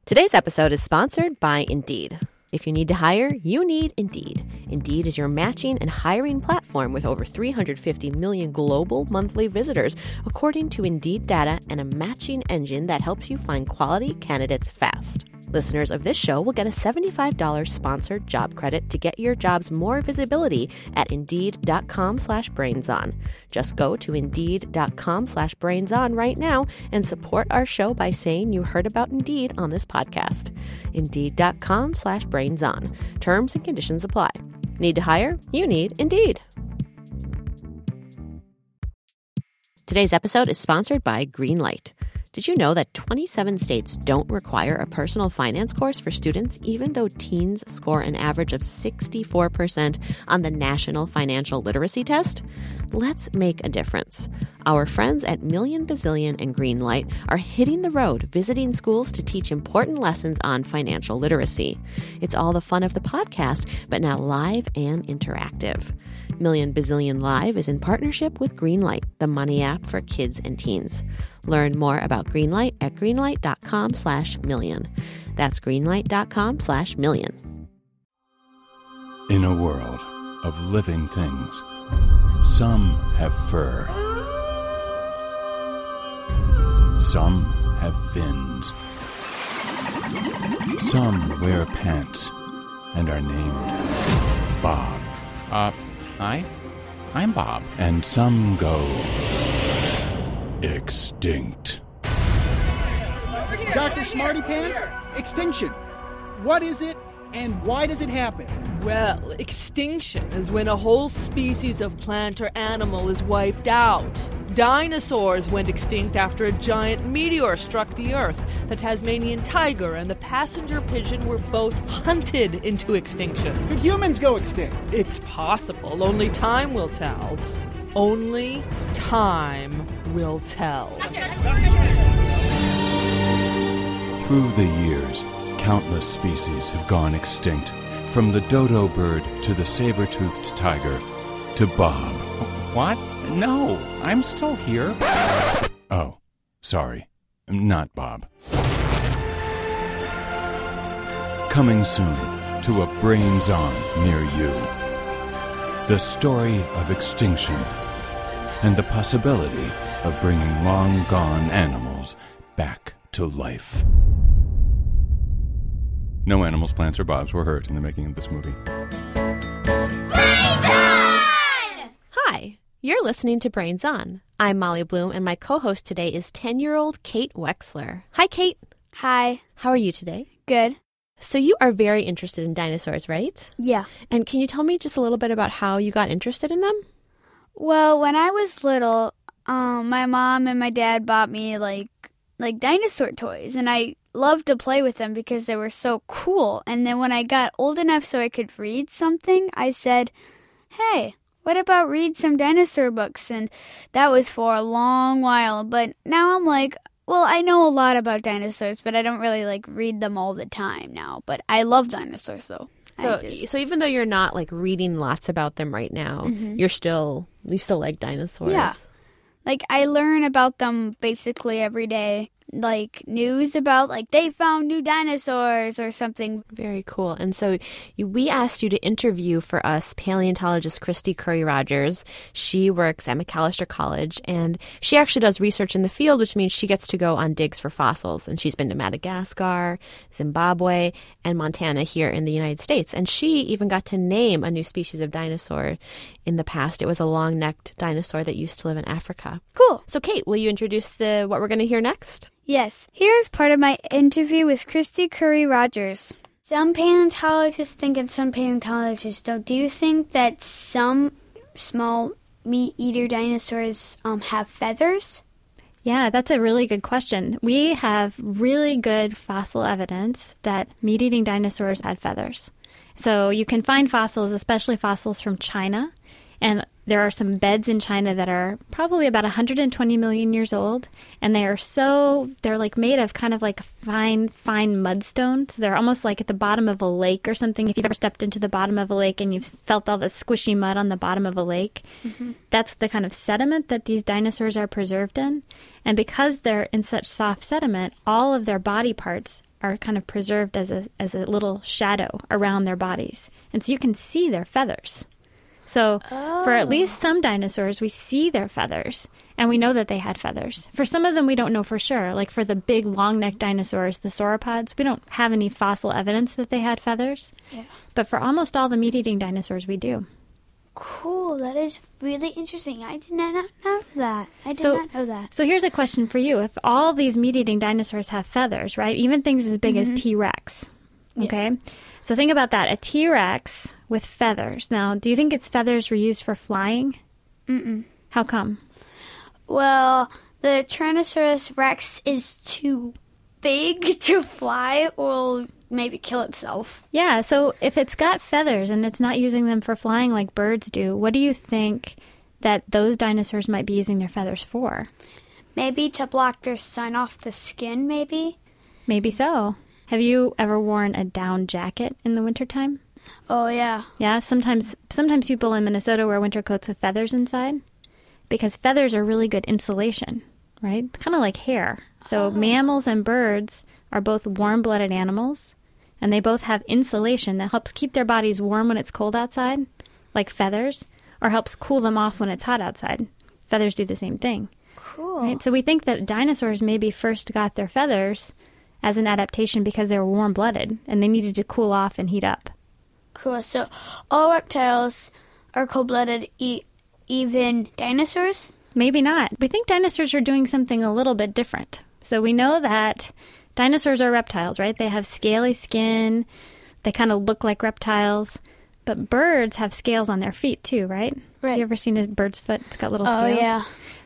Today's episode is sponsored by Indeed. If you need to hire, you need Indeed. Indeed is your matching and hiring platform with over 350 million global monthly visitors, according to Indeed data, and a matching engine that helps you find quality candidates fast. Listeners of this show will get a $75 sponsored job credit to get your jobs more visibility at Indeed.com/BrainsOn. Just go to Indeed.com/BrainsOn right now and support our show by saying you heard about Indeed on this podcast. Indeed.com/BrainsOn. Terms and conditions apply. Need to hire? You need Indeed. Today's episode is sponsored by Greenlight. Did you know that 27 states don't require a personal finance course for students, even though teens score an average of 64% on the National Financial Literacy Test? Let's make a difference. Our friends at Million Bazillion and Greenlight are hitting the road, visiting schools to teach important lessons on financial literacy. It's all the fun of the podcast, but now live and interactive. Million Bazillion Live is in partnership with Greenlight, the money app for kids and teens. Learn more about Greenlight at greenlight.com/million. That's greenlight.com/million. In a world of living things, some have fur. Some have fins. Some wear pants and are named Bob. Hi. I'm Bob. And some go extinct. Dr. Smarty Pants, extinction. What is it and why does it happen? Well, extinction is when a whole species of plant or animal is wiped out. Dinosaurs went extinct after a giant meteor struck the Earth. The Tasmanian tiger and the passenger pigeon were both hunted into extinction. Could humans go extinct? It's possible. Only time will tell. Only time will tell. Through the years, countless species have gone extinct, from the dodo bird to the saber-toothed tiger to Bob. What? No, I'm still here. Oh, sorry. Not Bob. Coming soon to a Brains On near you. The story of extinction and the possibility of bringing long-gone animals back to life. No animals, plants, or Bobs were hurt in the making of this movie. Hi, you're listening to Brains On. I'm Molly Bloom, and my co-host today is 10-year-old Kate Wexler. Hi, Kate. Hi. How are you today? Good. So you are very interested in dinosaurs, right? Yeah. And can you tell me just a little bit about how you got interested in them? Well, when I was little, my mom and my dad bought me like dinosaur toys, and I loved to play with them because they were so cool. And then when I got old enough so I could read something, I said, hey, what about read some dinosaur books? And that was for a long while. But now I'm like, well, I know a lot about dinosaurs, but I don't really read them all the time now. But I love dinosaurs, though. So even though you're not reading lots about them right now, you still like dinosaurs. Yeah. I learn about them basically every day. News about they found new dinosaurs or something. Very cool. And so we asked you to interview for us paleontologist Christy Curry Rogers. She works at Macalester College, and she actually does research in the field, which means she gets to go on digs for fossils. And she's been to Madagascar, Zimbabwe, and Montana here in the United States. And she even got to name a new species of dinosaur in the past. It was a long-necked dinosaur that used to live in Africa. Cool. So Kate, will you introduce what we're going to hear next? Yes. Here's part of my interview with Christy Curry Rogers. Some paleontologists think and some paleontologists don't. Do you think that some small meat-eater dinosaurs have feathers? Yeah, that's a really good question. We have really good fossil evidence that meat-eating dinosaurs had feathers. So you can find fossils, especially fossils from China, and there are some beds in China that are probably about 120 million years old, and they're made of kind of fine mudstone. So they're almost like at the bottom of a lake or something. If you've ever stepped into the bottom of a lake and you've felt all the squishy mud on the bottom of a lake, that's the kind of sediment that these dinosaurs are preserved in. And because they're in such soft sediment, all of their body parts are kind of preserved as a little shadow around their bodies. And so you can see their feathers. So for at least some dinosaurs, we see their feathers, and we know that they had feathers. For some of them, we don't know for sure. Like for the big long-necked dinosaurs, the sauropods, we don't have any fossil evidence that they had feathers. Yeah. But for almost all the meat-eating dinosaurs, we do. Cool. That is really interesting. I did not know that. I did not know that. So here's a question for you. If all these meat-eating dinosaurs have feathers, right? Even things as big as T-Rex, okay? Yeah. So think about that. A T-Rex with feathers. Now, do you think its feathers were used for flying? Mm-mm. How come? Well, the Tyrannosaurus Rex is too big to fly or maybe kill itself. Yeah, so if it's got feathers and it's not using them for flying like birds do, what do you think that those dinosaurs might be using their feathers for? Maybe to block their sun off the skin, maybe? Maybe so. Have you ever worn a down jacket in the wintertime? Oh, yeah. Yeah, sometimes people in Minnesota wear winter coats with feathers inside because feathers are really good insulation, right? Kind of like hair. So mammals and birds are both warm-blooded animals, and they both have insulation that helps keep their bodies warm when it's cold outside, like feathers, or helps cool them off when it's hot outside. Feathers do the same thing. Cool. Right? So we think that dinosaurs maybe first got their feathers as an adaptation because they were warm-blooded, and they needed to cool off and heat up. Cool. So all reptiles are cold-blooded, even dinosaurs? Maybe not. We think dinosaurs are doing something a little bit different. So we know that dinosaurs are reptiles, right? They have scaly skin. They kind of look like reptiles. But birds have scales on their feet too, right? Right. You ever seen a bird's foot? It's got little scales. Oh, yeah.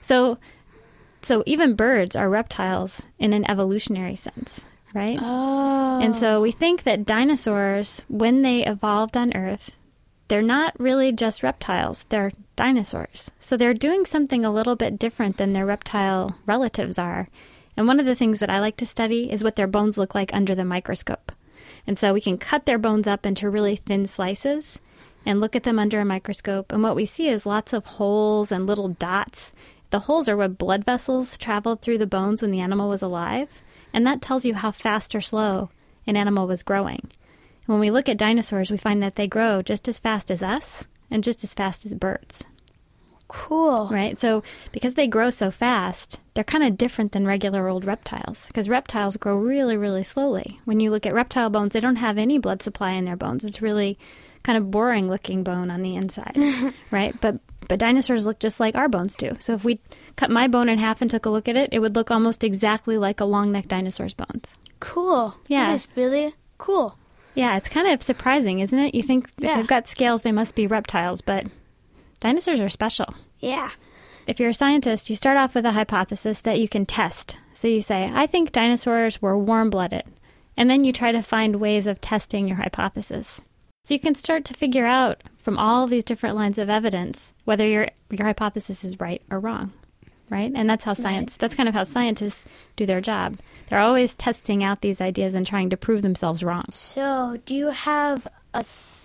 So even birds are reptiles in an evolutionary sense, right? Oh. And so we think that dinosaurs, when they evolved on Earth, they're not really just reptiles. They're dinosaurs. So they're doing something a little bit different than their reptile relatives are. And one of the things that I like to study is what their bones look like under the microscope. And so we can cut their bones up into really thin slices and look at them under a microscope. And what we see is lots of holes and little dots. The holes are where blood vessels traveled through the bones when the animal was alive. And that tells you how fast or slow an animal was growing. And when we look at dinosaurs, we find that they grow just as fast as us and just as fast as birds. Cool. Right? So because they grow so fast, they're kind of different than regular old reptiles because reptiles grow really, really slowly. When you look at reptile bones, they don't have any blood supply in their bones. It's really kind of boring looking bone on the inside, right? But dinosaurs look just like our bones do. So if we cut my bone in half and took a look at it, it would look almost exactly like a long-necked dinosaur's bones. Cool. Yeah. That is really cool. Yeah, it's kind of surprising, isn't it? You think if they've got scales, they must be reptiles, but dinosaurs are special. Yeah. If you're a scientist, you start off with a hypothesis that you can test. So you say, I think dinosaurs were warm-blooded. And then you try to find ways of testing your hypothesis. So you can start to figure out from all these different lines of evidence whether your hypothesis is right or wrong, right? And that's how that's kind of how scientists do their job. They're always testing out these ideas and trying to prove themselves wrong. So do you have a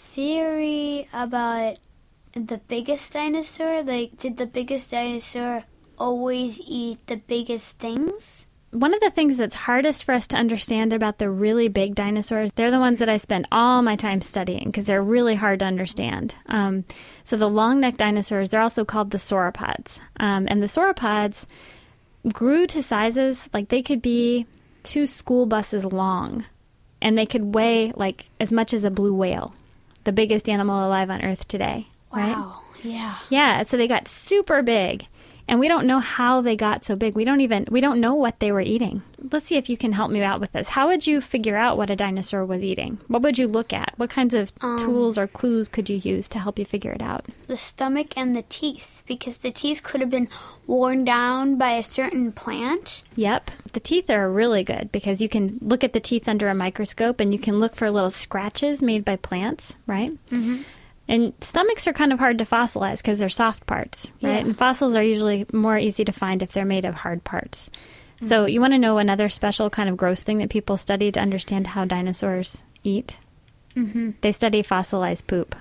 theory about the biggest dinosaur? Like, did the biggest dinosaur always eat the biggest things? One of the things that's hardest for us to understand about the really big dinosaurs, they're the ones that I spend all my time studying because they're really hard to understand. So the long-necked dinosaurs, they're also called the sauropods. And the sauropods grew to sizes like they could be 2 school buses long. And they could weigh like as much as a blue whale, the biggest animal alive on Earth today. Wow. Right? Yeah. Yeah, so they got super big. And we don't know how they got so big. We don't know what they were eating. Let's see if you can help me out with this. How would you figure out what a dinosaur was eating? What would you look at? What kinds of tools or clues could you use to help you figure it out? The stomach and the teeth, because the teeth could have been worn down by a certain plant. Yep. The teeth are really good because you can look at the teeth under a microscope and you can look for little scratches made by plants, right? Mm-hmm. And stomachs are kind of hard to fossilize because they're soft parts, right? Yeah. And fossils are usually more easy to find if they're made of hard parts. Mm-hmm. So you want to know another special kind of gross thing that people study to understand how dinosaurs eat? Mm-hmm. They study fossilized poop.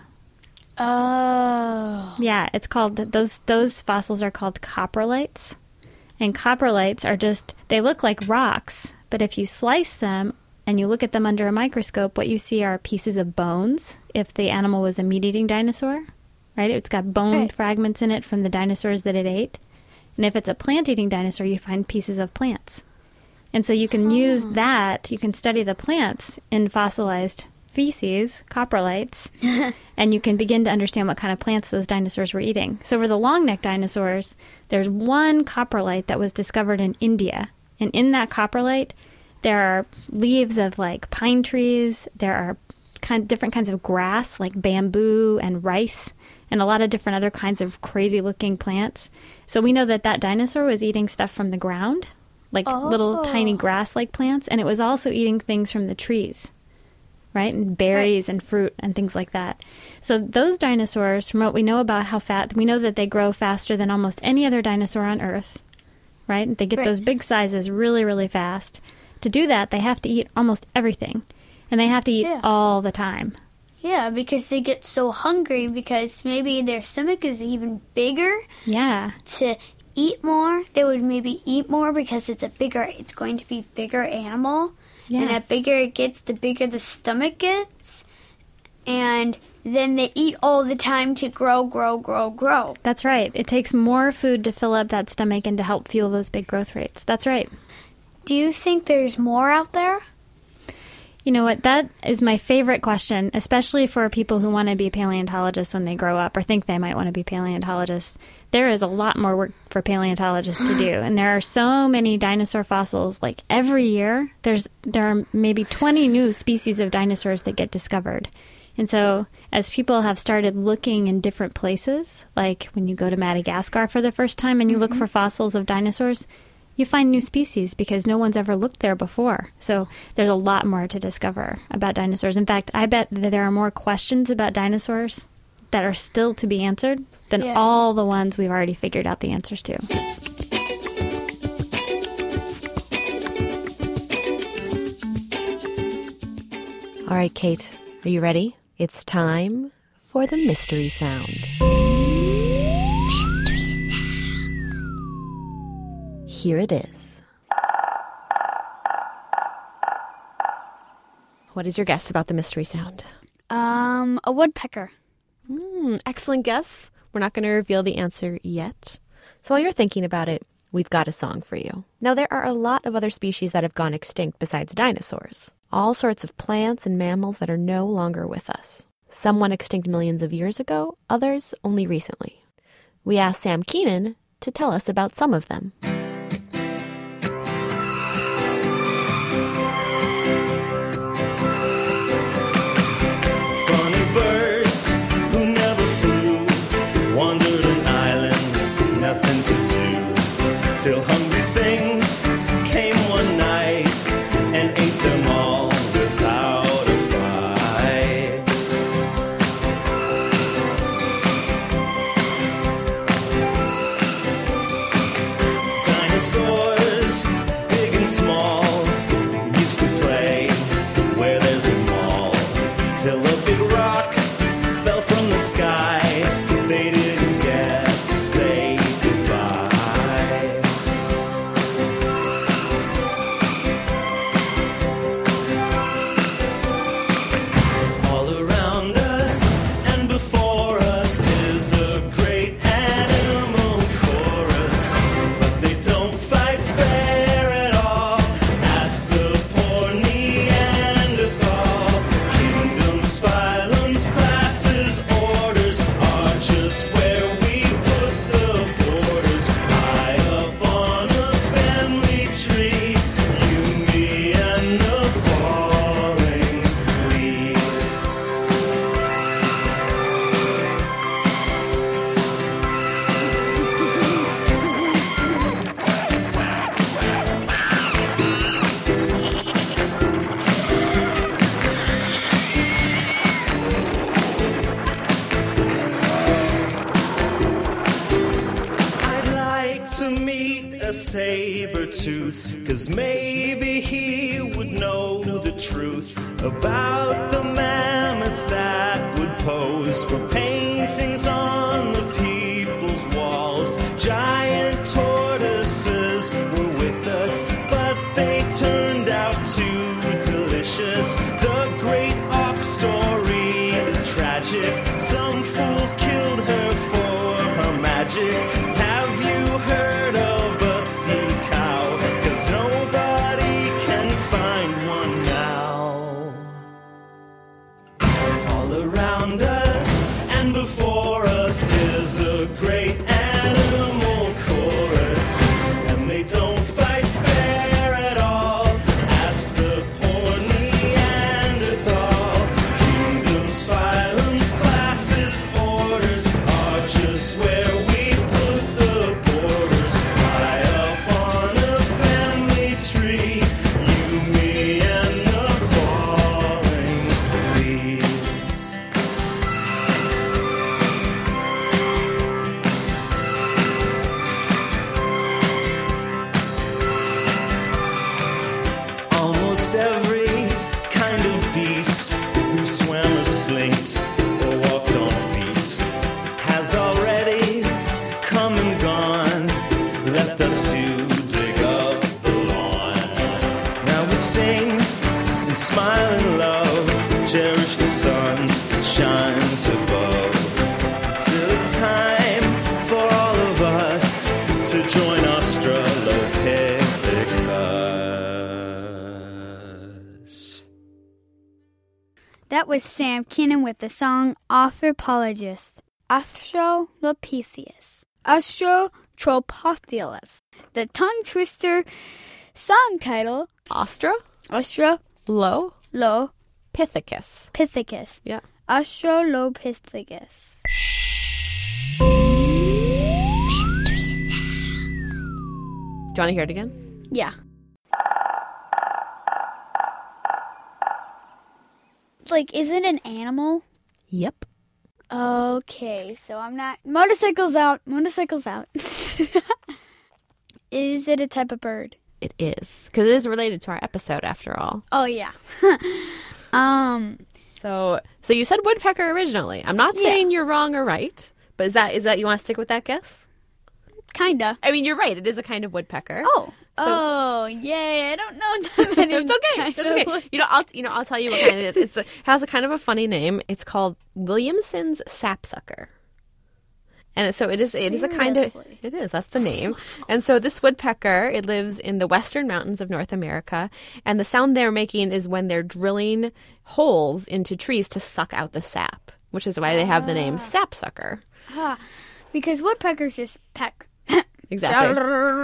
Oh. Yeah, it's called, those fossils are called coprolites. And coprolites are just, they look like rocks, but if you slice them and you look at them under a microscope, what you see are pieces of bones if the animal was a meat-eating dinosaur, right? It's got bone fragments in it from the dinosaurs that it ate. And if it's a plant-eating dinosaur, you find pieces of plants. And so you can use that, you can study the plants in fossilized feces, coprolites, and you can begin to understand what kind of plants those dinosaurs were eating. So for the long-necked dinosaurs, there's one coprolite that was discovered in India. And in that coprolite, there are leaves of like pine trees, there are different kinds of grass like bamboo and rice, and a lot of different other kinds of crazy-looking plants. So we know that that dinosaur was eating stuff from the ground, like little tiny grass-like plants, and it was also eating things from the trees, right? And berries and fruit and things like that. So those dinosaurs, from what we know about how fat, we know that they grow faster than almost any other dinosaur on Earth, right? They get those big sizes really, really fast. To do that, they have to eat almost everything, and they have to eat all the time. Yeah, because they get so hungry because maybe their stomach is even bigger. Yeah. To eat more, they would maybe eat more because it's going to be bigger animal. Yeah. And the bigger it gets, the bigger the stomach gets. And then they eat all the time to grow. That's right. It takes more food to fill up that stomach and to help fuel those big growth rates. That's right. Do you think there's more out there? You know what? That is my favorite question, especially for people who want to be paleontologists when they grow up or think they might want to be paleontologists. There is a lot more work for paleontologists to do, and there are so many dinosaur fossils. Like every year, there are maybe 20 new species of dinosaurs that get discovered. And so as people have started looking in different places, like when you go to Madagascar for the first time and you look for fossils of dinosaurs, you find new species because no one's ever looked there before. So there's a lot more to discover about dinosaurs. In fact, I bet that there are more questions about dinosaurs that are still to be answered than all the ones we've already figured out the answers to. All right, Kate, are you ready? It's time for the mystery sound. Here it is. What is your guess about the mystery sound? A woodpecker. Excellent guess. We're not going to reveal the answer yet. So while you're thinking about it, we've got a song for you. Now, there are a lot of other species that have gone extinct besides dinosaurs. All sorts of plants and mammals that are no longer with us. Some went extinct millions of years ago, others only recently. We asked Sam Keenan to tell us about some of them. Till hungry things came one night and ate them all without a fight. Dinosaurs, big and small, used to play where there's a mall. Till a big rock fell from the sky, they didn't get to say goodbye. Saber-tooth, 'cause maybe he would know the truth about the mammoths that would pose for paintings on the people's walls. Giant tortoises were with us, but they turned out too delicious. us. The great ox story is tragic. Some fools killed her for her magic. Have you heard of a sea cow? 'Cause nobody can find one now. All around us and before us is a great animal chorus, and they don't fight fair at all. Ask the poor Neanderthal. Kingdoms, phylums, classes, orders are just where we put the borders. High up on a family tree, you, me, and the falling leaves. Almost every kind of beast who swam or slinked or walked on feet has already come and gone, left us to dig up the lawn. Now we sing and smile and love, cherish the sun that shines above, till it's time for all of us to join Australopithecus. That was Sam Keenan with the song Anthropologist. Australopithecus. Australopithecus. The tongue twister song title. Australopithecus. Australopithecus. Yeah. Australopithecus. Do you want to hear it again? Yeah. Like, is it an animal? Yep. Okay, so I'm not... Motorcycles out. Motorcycles out. Is it a type of bird? It is. Because it is related to our episode, after all. Oh, yeah. So you said woodpecker originally. I'm not saying you're wrong or right, but is that you want to stick with that guess? Kinda. I mean, you're right. It is a kind of woodpecker. Oh, yay! I don't know that many. It's okay. It's okay. I'll tell you what kind it is. It has a kind of a funny name. It's called Williamson's sapsucker. And so it is a kind of, it is, that's the name. And so this woodpecker, it lives in the western mountains of North America. And the sound they're making is when they're drilling holes into trees to suck out the sap, which is why they have the name sapsucker. Because woodpeckers just peck. Exactly.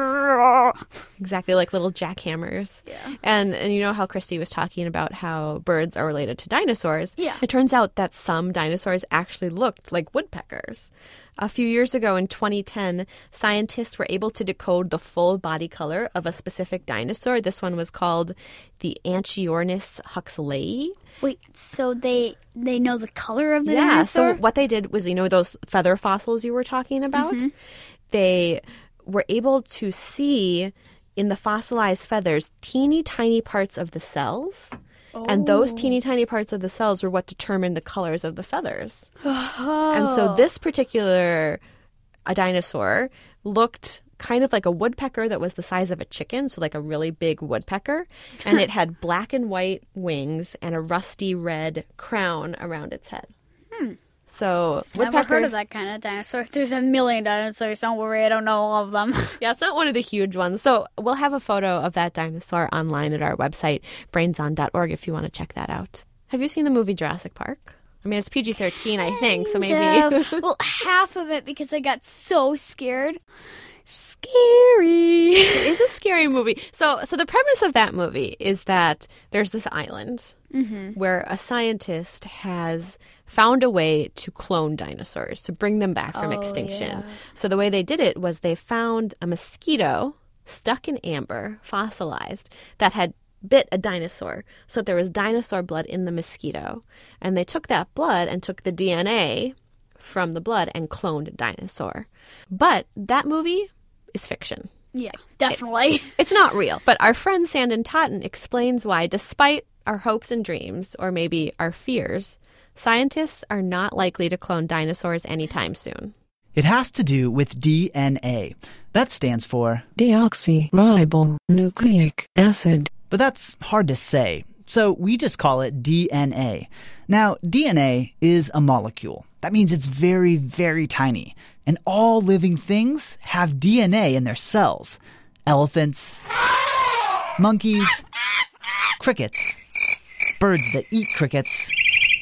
Exactly, like little jackhammers. Yeah. And you know how Christy was talking about how birds are related to dinosaurs? Yeah. It turns out that some dinosaurs actually looked like woodpeckers. A few years ago in 2010, scientists were able to decode the full body color of a specific dinosaur. This one was called the Anchiornis huxleyi. Wait, so they know the color of the Yeah, dinosaur? so what they did was, those feather fossils you were talking about? Mm-hmm. They were able to see in the fossilized feathers teeny tiny parts of the cells. And those teeny tiny parts of the cells were what determined the colors of the feathers. And so this particular dinosaur looked kind of like a woodpecker that was the size of a chicken, so like a really big woodpecker. And it had black and white wings and a rusty red crown around its head. So woodpecker. Never heard of that kind of dinosaur. There's a million dinosaurs. Don't worry, I don't know all of them. Yeah, it's not one of the huge ones. So we'll have a photo of that dinosaur online at our website, brainson.org, if you want to check that out. Have you seen the movie Jurassic Park? I mean, it's PG-13, I think, so maybe. Well, half of it because I got so scared. Scary. It is a scary movie. So the premise of that movie is that there's this island where a scientist has found a way to clone dinosaurs, to bring them back from extinction. Yeah. So the way they did it was they found a mosquito stuck in amber, fossilized, that had bit a dinosaur. So there was dinosaur blood in the mosquito. And they took that blood and took the DNA from the blood and cloned a dinosaur. But that movie is fiction. Yeah, definitely. It's not real. But our friend Sandon Totten explains why, despite our hopes and dreams, or maybe our fears, scientists are not likely to clone dinosaurs anytime soon. It has to do with DNA. That stands for deoxyribonucleic acid. But that's hard to say. so we just call it DNA. Now, DNA is a molecule. That means it's very, very tiny. And all living things have DNA in their cells. Elephants, monkeys, crickets, birds that eat crickets,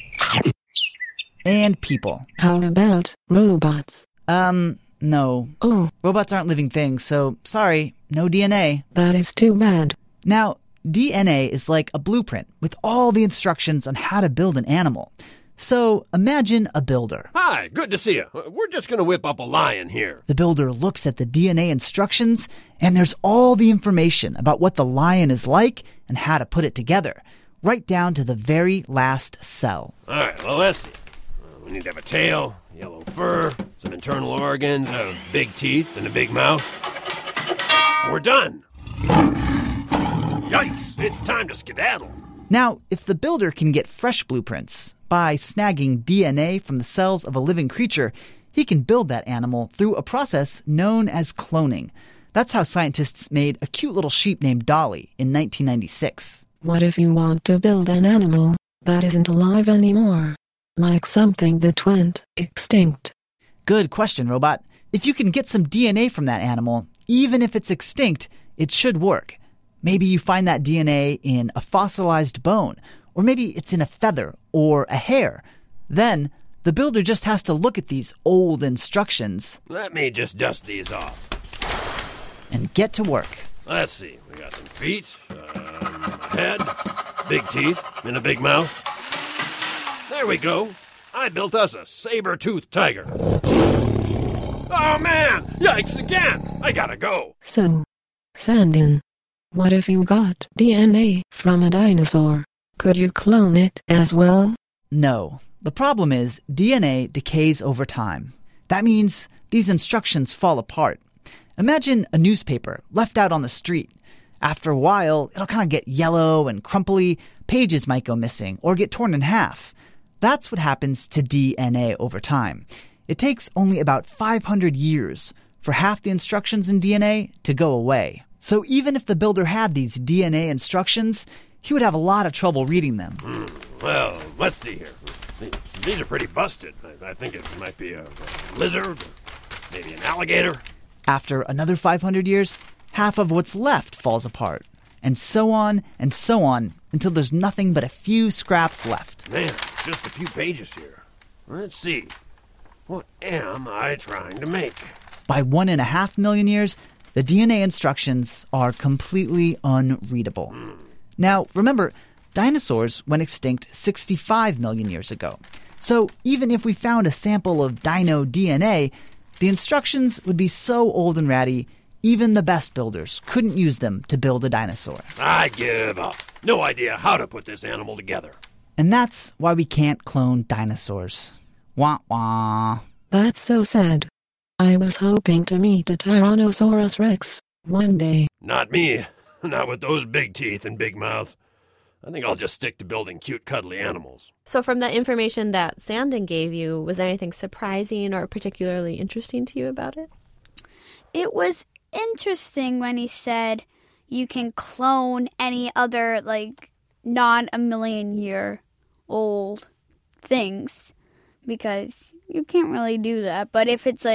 and people. How about robots? No. Oh. Robots aren't living things, so sorry, no DNA. That is too bad. Now, DNA is like a blueprint with all the instructions on how to build an animal. So imagine a builder. Hi, good to see you. We're just going to whip up a lion here. The builder looks at the DNA instructions, and there's all the information about what the lion is like and how to put it together, right down to the very last cell. All right, well, let's see. We need to have a tail, yellow fur, some internal organs, big teeth, and a big mouth. We're done. Yikes, it's time to skedaddle. Now, if the builder can get fresh blueprints by snagging DNA from the cells of a living creature, he can build that animal through a process known as cloning. That's how scientists made a cute little sheep named Dolly in 1996. What if you want to build an animal that isn't alive anymore? Like something that went extinct. Good question, Robot. If you can get some DNA from that animal, even if it's extinct, it should work. Maybe you find that DNA in a fossilized bone, or maybe it's in a feather or a hair. Then, the builder just has to look at these old instructions. Let me just dust these off. And get to work. Let's see. We got some feet, a head, big teeth, and a big mouth. There we go. I built us a saber-toothed tiger. Oh, man! Yikes again! I gotta go. So, Sandin, what if you got DNA from a dinosaur? Could you clone it as well? No. The problem is DNA decays over time. That means these instructions fall apart. Imagine a newspaper left out on the street. After a while, it'll kind of get yellow and crumply, pages might go missing or get torn in half. That's what happens to DNA over time. It takes only about 500 years for half the instructions in DNA to go away. So even if the builder had these DNA instructions, he would have a lot of trouble reading them. Well, let's see here. These are pretty busted. I think it might be a lizard, maybe an alligator. After another 500 years, half of what's left falls apart. And so on, until there's nothing but a few scraps left. Man, just a few pages here. Let's see. What am I trying to make? By 1.5 million years, the DNA instructions are completely unreadable. Now, remember, dinosaurs went extinct 65 million years ago. So even if we found a sample of dino DNA, the instructions would be so old and ratty, even the best builders couldn't use them to build a dinosaur. I give up. No idea how to put this animal together. And that's why we can't clone dinosaurs. Wah wah. That's so sad. I was hoping to meet a Tyrannosaurus Rex one day. Not me. Not with those big teeth and big mouths. I think I'll just stick to building cute, cuddly animals. So from the information that Sandin gave you, was there anything surprising or particularly interesting to you about it? It was interesting when he said you can clone any other, not a million year old things, because you can't really do that. But if it's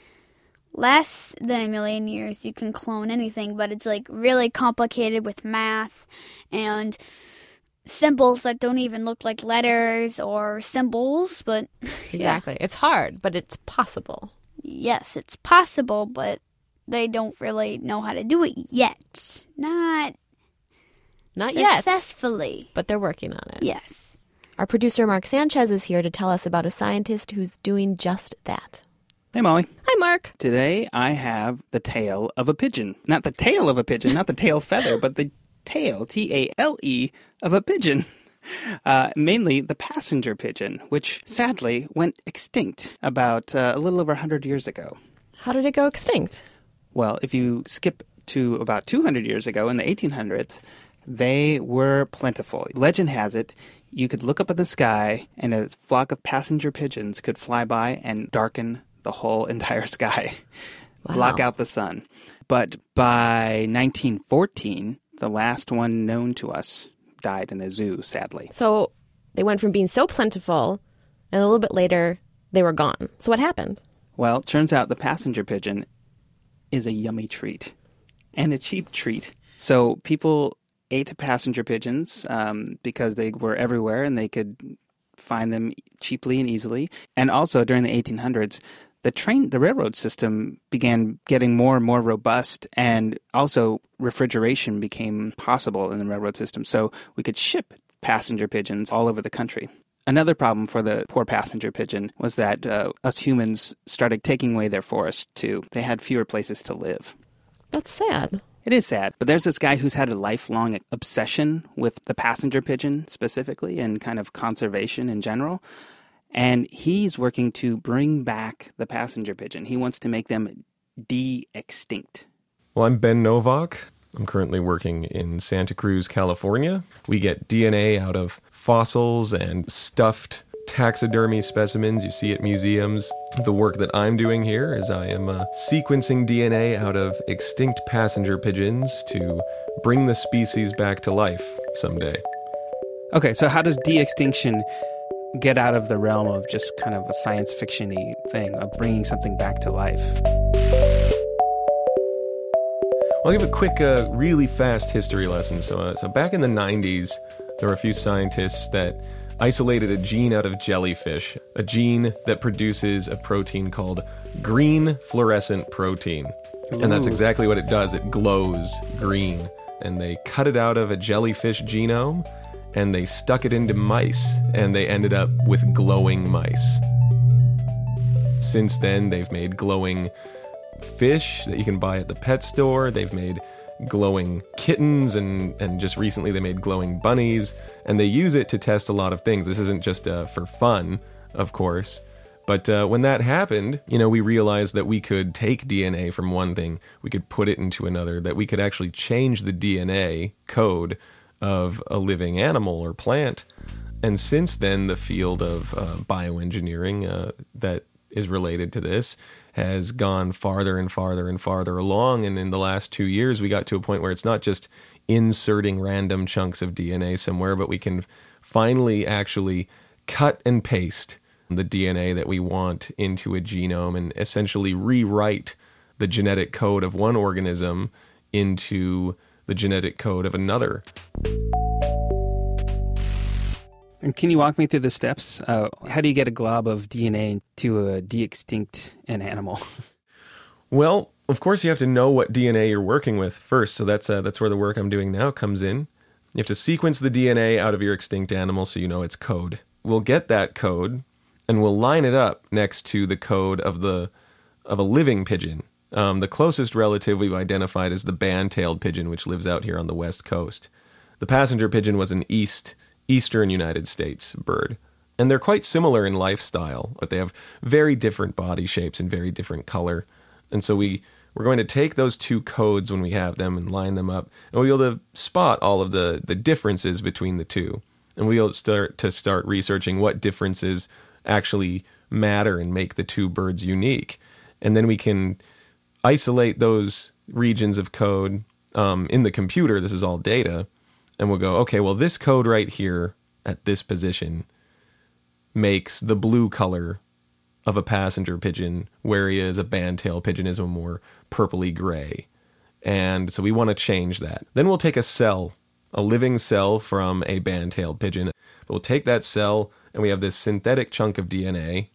less than a million years, you can clone anything, but it's really complicated with math and symbols that don't even look like letters or symbols, but exactly. It's hard, but it's possible. Yes, it's possible, but they don't really know how to do it yet. Not yet. Successfully. But they're working on it. Yes. Our producer, Mark Sanchez, is here to tell us about a scientist who's doing just that. Hey, Molly. Hi, Mark. Today I have the tail of a pigeon. Not the tail of a pigeon, not the tail feather, but the tail, T-A-L-E, of a pigeon. Mainly the passenger pigeon, which sadly went extinct about a little over 100 years ago. How did it go extinct? Well, if you skip to about 200 years ago in the 1800s, they were plentiful. Legend has it, you could look up at the sky and a flock of passenger pigeons could fly by and darken the whole entire sky, block out the sun. But by 1914, the last one known to us died in a zoo, sadly. So they went from being so plentiful, and a little bit later, they were gone. So what happened? Well, it turns out the passenger pigeon is a yummy treat and a cheap treat. So people ate passenger pigeons because they were everywhere and they could find them cheaply and easily. And also during the 1800s, the railroad system began getting more and more robust, and also refrigeration became possible in the railroad system. So we could ship passenger pigeons all over the country. Another problem for the poor passenger pigeon was that us humans started taking away their forests too. They had fewer places to live. That's sad. It is sad, but there's this guy who's had a lifelong obsession with the passenger pigeon specifically and kind of conservation in general. And he's working to bring back the passenger pigeon. He wants to make them de-extinct. Well, I'm Ben Novak. I'm currently working in Santa Cruz, California. We get DNA out of fossils and stuffed taxidermy specimens you see at museums. The work that I'm doing here is I am sequencing DNA out of extinct passenger pigeons to bring the species back to life someday. Okay, so how does de-extinction get out of the realm of just kind of a science fiction-y thing of bringing something back to life? I'll give a quick, really fast history lesson. So back in the 90s, there were a few scientists that isolated a gene out of jellyfish, a gene that produces a protein called green fluorescent protein. Ooh. And that's exactly what it does. It glows green. And they cut it out of a jellyfish genome, and they stuck it into mice, and they ended up with glowing mice. Since then, they've made glowing fish that you can buy at the pet store. They've made glowing kittens, and just recently they made glowing bunnies, and they use it to test a lot of things. This isn't just for fun, of course, but when that happened, we realized that we could take DNA from one thing, we could put it into another, that we could actually change the DNA code of a living animal or plant. And since then, the field of bioengineering that is related to this has gone farther and farther and farther along. And in the last 2 years, we got to a point where it's not just inserting random chunks of DNA somewhere, but we can finally actually cut and paste the DNA that we want into a genome and essentially rewrite the genetic code of one organism into the genetic code of another. And can you walk me through the steps? How do you get a glob of DNA to de-extinct an animal? Well, of course, you have to know what DNA you're working with first. So that's where the work I'm doing now comes in. You have to sequence the DNA out of your extinct animal so you know its code. We'll get that code, and we'll line it up next to the code of a living pigeon. The closest relative we've identified is the band-tailed pigeon, which lives out here on the west coast. The passenger pigeon was an eastern United States bird. And they're quite similar in lifestyle, but they have very different body shapes and very different color. And so we're going to take those two codes when we have them and line them up, and we'll be able to spot all of the differences between the two. And we'll start researching what differences actually matter and make the two birds unique. And then we can isolate those regions of code in the computer. This is all data. And we'll go, okay, well, this code right here at this position makes the blue color of a passenger pigeon, whereas a band-tailed pigeon is a more purpley gray. And so we want to change that. Then we'll take a living cell from a band-tailed pigeon. We'll take that cell, and we have this synthetic chunk of DNA,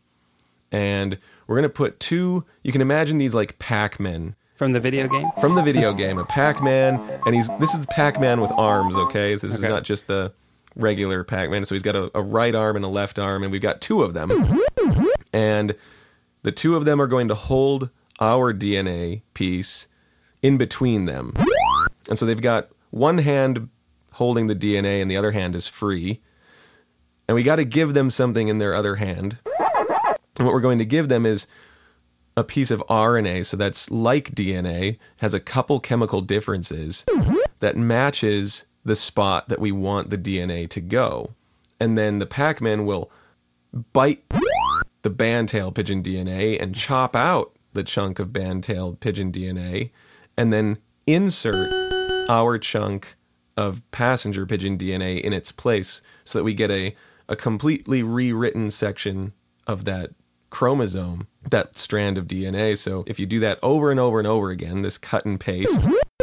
and we're going to put you can imagine these like Pac-Men. From the video game? From the video game, a Pac-Man, and this is Pac-Man with arms, okay? So this is not just the regular Pac-Man. So he's got a right arm and a left arm, and we've got two of them. And the two of them are going to hold our DNA piece in between them. And so they've got one hand holding the DNA and the other hand is free. And we got to give them something in their other hand. And what we're going to give them is a piece of RNA, so that's like DNA, has a couple chemical differences that matches the spot that we want the DNA to go. And then the Pac-Man will bite the band-tailed pigeon DNA and chop out the chunk of band-tailed pigeon DNA and then insert our chunk of passenger pigeon DNA in its place so that we get a completely rewritten section of that chromosome, that strand of DNA. So if you do that over and over and over again, this cut and paste,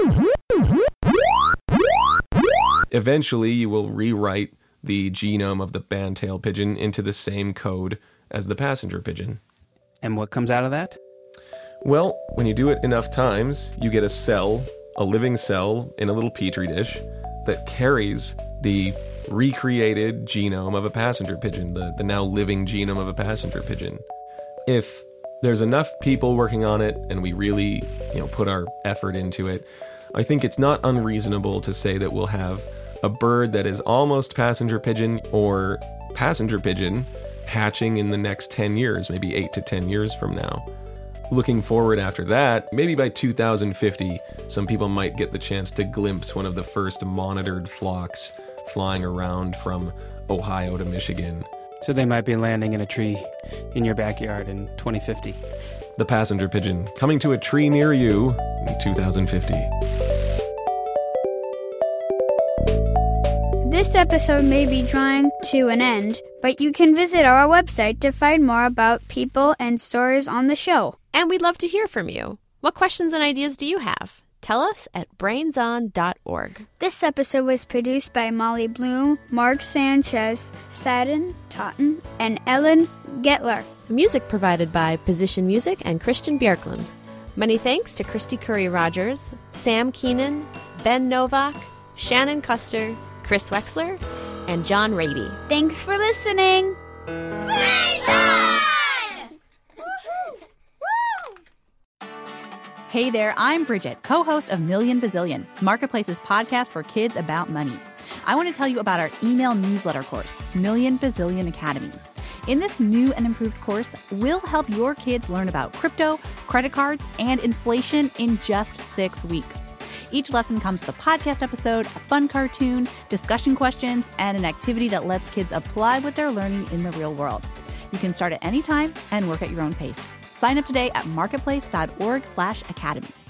eventually you will rewrite the genome of the band-tailed pigeon into the same code as the passenger pigeon. And what comes out of that? Well, when you do it enough times, you get a cell, a living cell in a little petri dish that carries the recreated genome of a passenger pigeon, the now living genome of a passenger pigeon. If there's enough people working on it and we really, put our effort into it, I think it's not unreasonable to say that we'll have a bird that is almost passenger pigeon or passenger pigeon hatching in the next 10 years, maybe 8 to 10 years from now. Looking forward after that, maybe by 2050, some people might get the chance to glimpse one of the first monitored flocks flying around from Ohio to Michigan. So they might be landing in a tree in your backyard in 2050. The passenger pigeon coming to a tree near you in 2050. This episode may be drawing to an end, but you can visit our website to find more about people and stories on the show. And we'd love to hear from you. What questions and ideas do you have? Tell us at brainson.org. This episode was produced by Molly Bloom, Mark Sanchez, Sadden Totten, and Ellen Getler. Music provided by Position Music and Christian Bjerklund. Many thanks to Christy Curry-Rogers, Sam Keenan, Ben Novak, Shannon Custer, Chris Wexler, and John Raby. Thanks for listening. Hey there, I'm Bridget, co-host of Million Bazillion, Marketplace's podcast for kids about money. I want to tell you about our email newsletter course, Million Bazillion Academy. In this new and improved course, we'll help your kids learn about crypto, credit cards, and inflation in just 6 weeks. Each lesson comes with a podcast episode, a fun cartoon, discussion questions, and an activity that lets kids apply what they're learning in the real world. You can start at any time and work at your own pace. Sign up today at marketplace.org/academy.